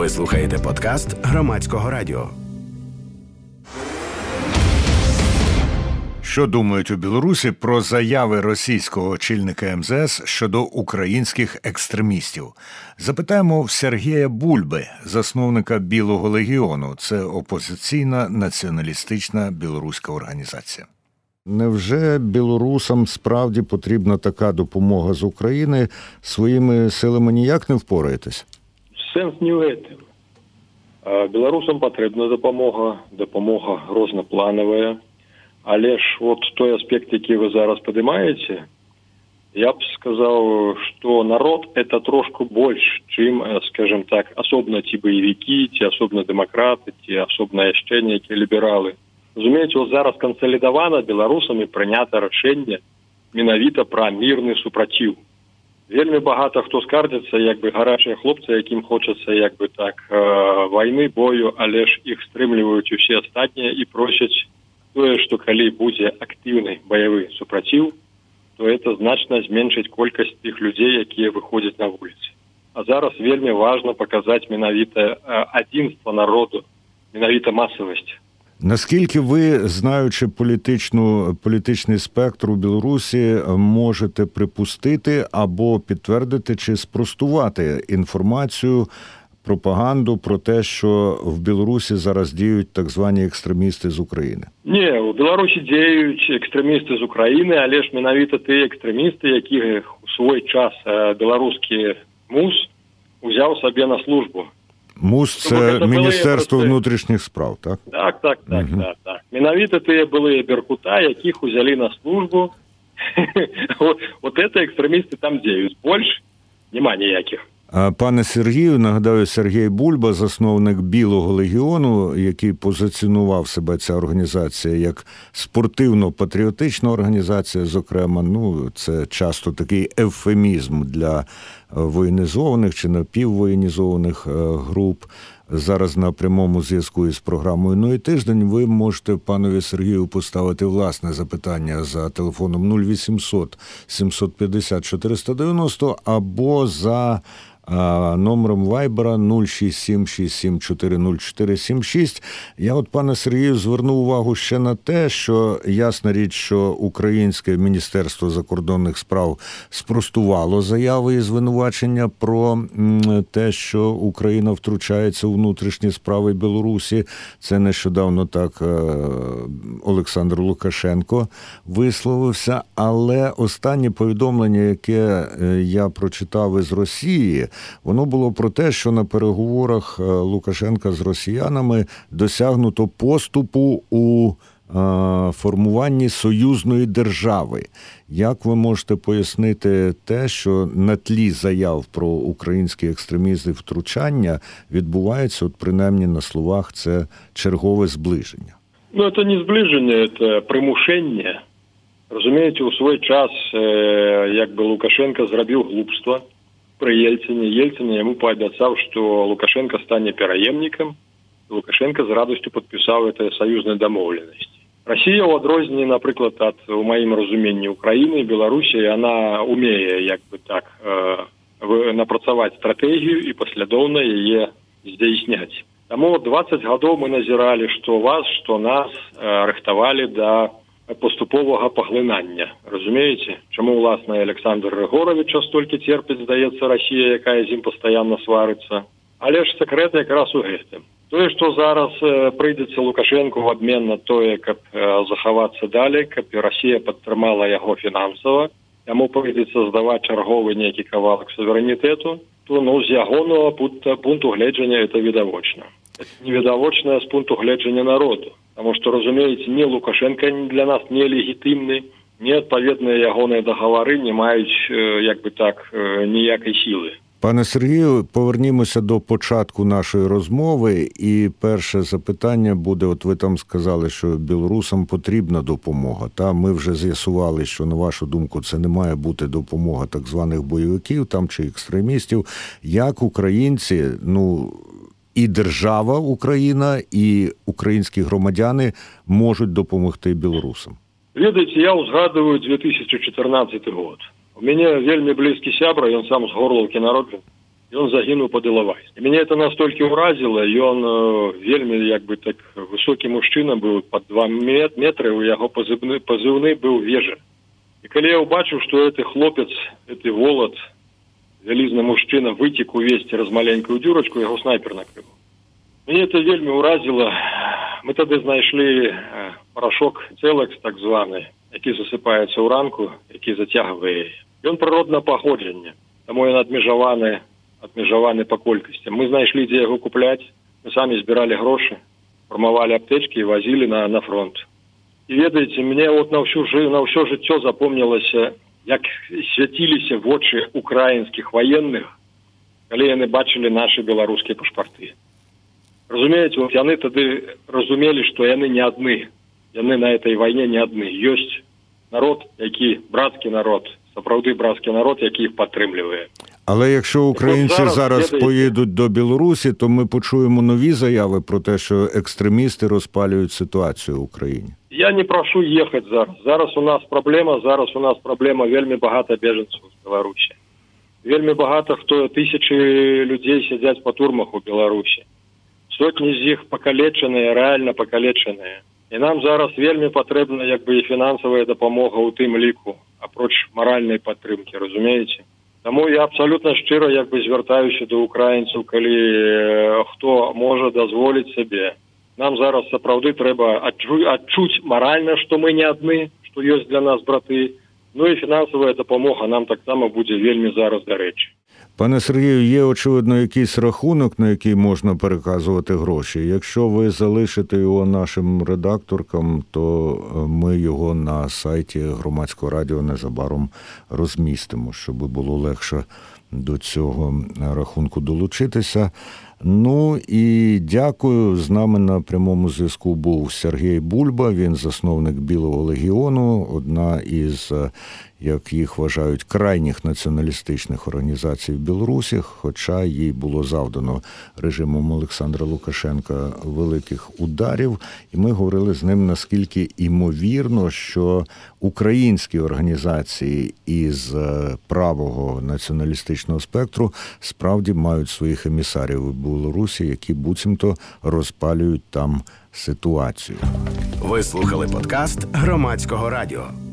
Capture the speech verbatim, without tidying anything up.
Ви слухаєте подкаст Громадського радіо. Що думають у Білорусі про заяви російського очільника ем зе ес щодо українських екстремістів? Запитаємо в Сергія Бульби, засновника Білого легіону. Це опозиційна націоналістична білоруська організація. Невже білорусам справді потрібна така допомога з України? Своїми силами ніяк не впораєтесь? Сенс не в этом. Білорусам потрібна допомога, допомога рознопланова. Але ж от той аспект, який ви зараз підіймаєте, я б сказав, що народ – це трошки більше, чим, скажімо так, особливо ті бойовики, ті особливо демократи, ті особливо ще які ліберали. Розумієте, от зараз консолідовано білорусами прийнято рішення менавіта про мирний супротив. Вельми багато хто скаржиться, якби гарячі хлопці, яким хочеться, якби так, війни, бою, але ж їх стримлюють усі останні і просять тое, што калі будзе актыўны баявы супраціў, то это значна зменшыць колькасць тых людзей, якія выходзяць на вуліцы. А зараз вельмі важна паказаць менавіта адзінства народу, менавіта масавасць. Наскільки ви, знаючи політичну, політичний спектр у Білорусі, можете припустити або підтвердити чи спростувати інформацію, пропаганду про те, що в Білорусі зараз діють так звані екстремісти з України? Ні, у Білорусі діють екстремісти з України, але ж менавіта ті екстремісти, які у свій час білоруський МУС узяв собі на службу. МУС – це Міністерство внутрішніх справ, так? Так, так, так, угу. так, так. Менавіта ті були беркута, яких узяли на службу. от, от це екстремісти там діють. Більше нема ніяких. Пане Сергію, нагадаю, Сергій Бульба, засновник Білого легіону, який позиціонував себе ця організація як спортивно-патріотична організація, зокрема, ну, це часто такий евфемізм для воєнізованих чи напіввоєнізованих груп. Зараз на прямому зв'язку із програмою «Ну і тиждень» ви можете панові Сергію поставити власне запитання за телефоном нуль вісімсот сімсот п'ятдесят чотириста дев'яносто або за а, номером Вайбера нуль шість сім шість сім чотири нуль чотири сім шість. Я от, пане Сергію, зверну увагу ще на те, що ясна річ, що Українське Міністерство закордонних справ спростувало заяви і звинувачення про те, що Україна втручається у внутрішні справи Білорусі. Це нещодавно так Олександр Лукашенко висловився. Але останнє повідомлення, яке я прочитав із Росії, воно було про те, що на переговорах Лукашенка з росіянами досягнуто поступу у формуванні союзної держави. Як ви можете пояснити те, що на тлі заяв про українські екстремізми втручання відбувається, от принаймні на словах, це чергове зближення? Ну, це не зближення, це примушення. Розумієте, у свій час, якби Лукашенко зробив глупство при Єльцині. Єльцин йому пообіцяв, що Лукашенко стане переємником. Лукашенко з радістю підписав це союзні домовленості. Росія, у відрозненні, наприклад, від, у моїм розумінні, України і Білорусі, вона вміє, якби так, е, напрацювати стратегію і послідовно її здійснювати. Тому двадцять років ми назирали, що вас, що нас е, рихтували до поступового поглинання. Розумієте? Чому, власне, Олександр Григорович стільки терпить, здається, Росія, яка з ним постійно свариться. Але ж секрет якраз у гэтым. Тое, што зараз э, прыйдзецца Лукашенку в обмен на тое, каб э, захавацца далей, каб Расія падтрымала яго фінансава, яму прыйдзецца здаваць чарговы нейкі кавалак суверэнітэту, то ну, з ягонага пункту гледжання это відавочна. Это невідавочна з пункту гледжання народу. Таму што, разумееце, ні Лукашенко для нас не легітимны, ні адпаведныя ягоныя дагавары не маюць, э, як бы так, э, ніякай сілы. Пане Сергію, повернімося до початку нашої розмови. І перше запитання буде, от ви там сказали, що білорусам потрібна допомога. Та ми вже з'ясували, що, на вашу думку, це не має бути допомога так званих бойовиків там чи екстремістів. Як українці, ну, і держава Україна, і українські громадяни можуть допомогти білорусам? Ведаеце, я узгадываю две тысячи четырнадцатый год. У мяне вельмі блізкі сябра, ён сам з Горлаўкі народжаны. ён загінуў пад Ілавайском. І мяне это настолькі ўразіла, ён вельмі як бы так высокі мужчына быў, пад два метры, у яго пазыўны, пазыўны быў Вежа. І калі я ўбачыў, што гэты хлопец, гэты волат, вялізны мужчына выцек увесь цераз маленькую дзюрачку, яго снайпер накрыў. Мяне это вельмі ўразіла. Мы тады знайшлі парашок цэлекс, так званы, які засыпаецца ў ранку, які зацягвае. Ён прыроднага паходжання, таму ён адмежаваны, адмежаваны па колькасці. Мы знайшлі, дзе яго купляць, мы самі збіралі грошы, фармавалі аптэчкі і вазілі на, на фронт. І ведаеце, мне вот на ўсю, на ўсё жыццё запомнілася, як свяціліся вочы украінскіх ваенных, калі яны бачылі нашы беларускія пашпарты. Разумееце, вот яны тады разумелі, што яны не адны. Яны на этой вайне не адны. Ёсць народ, які братскі народ, сапраўды братскі народ, які іх падтрымлівае. Але якщо українці зараз, зараз поїдуть до Білорусі, то ми почуємо нові заяви про те, що екстремісти розпалюють ситуацію в Україні. Я не прошу їхати зараз. Зараз у нас проблема, зараз у нас проблема вельми багато біженців з Білорусі. Вельми багато хто, тисячі людей сидять по турмах у Білорусі. Сотні з них покалечені, реально покалечені. І нам зараз вельми потрібна якби і фінансова допомога у тим ліку, апроч моральної підтримки, розумієте? Тому я абсолютно щиро якби звертаюся до українців, коли е, хто може дозволити собі. Нам зараз сапраўды трэба адчуць морально, што мы не адны, што ёсць для нас браты. Ну і фінансовая допомога нам таксама будзе вельмі зараз да рэчы. Пане Сергію, є, очевидно, якийсь рахунок, на який можна переказувати гроші. Якщо ви залишите його нашим редакторкам, то ми його на сайті Громадського радіо незабаром розмістимо, щоб було легше до цього рахунку долучитися. Ну і дякую. З нами на прямому зв'язку був Сергій Бульба, він засновник Білого легіону, одна із, як їх вважають, крайніх націоналістичних організацій в Білорусі, хоча їй було завдано режимом Олександра Лукашенка великих ударів. І ми говорили з ним, наскільки імовірно, що українські організації із правого націоналістичного спектру справді мають своїх емісарів у Білорусі, які буцімто розпалюють там ситуацію. Ви слухали подкаст Громадського радіо.